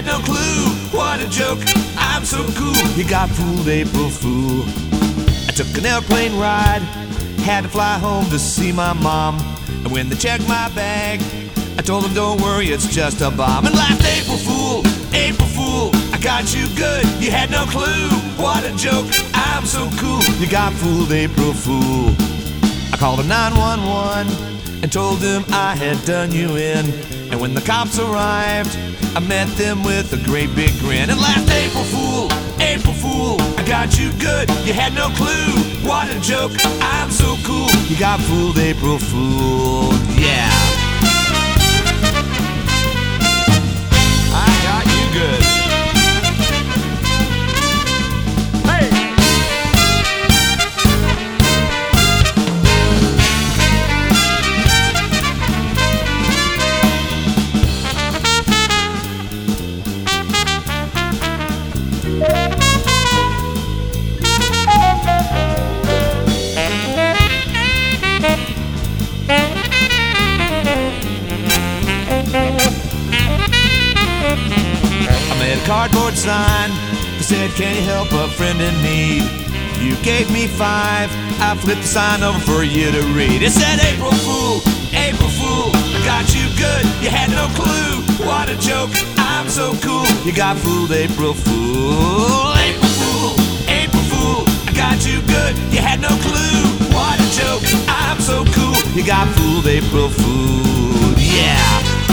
had no clue. What a joke, I'm so cool. You got fooled, April Fool. I took an airplane ride, had to fly home to see my mom. And when they checked my bag, I told them, don't worry, it's just a bomb. And laughed, April Fool, April Fool, I got you good, you had no clue. What a joke, I'm so cool. You got fooled, April Fool. I called a 911 and told them I had done you in. And when the cops arrived, I met them with a great big grin. And laughed, April Fool, April Fool, I got you good, you had no clue. What a joke, I'm so cool. You got fooled, April Fool, yeah. I got you good. Cardboard sign that said, can you help a friend in need? You gave me 5, I flipped the sign over for you to read. It said, April Fool, April Fool, I got you good, you had no clue. What a joke, I'm so cool. You got fooled, April Fool, April Fool, April Fool, I got you good, you had no clue. What a joke, I'm so cool. You got fooled, April Fool, yeah.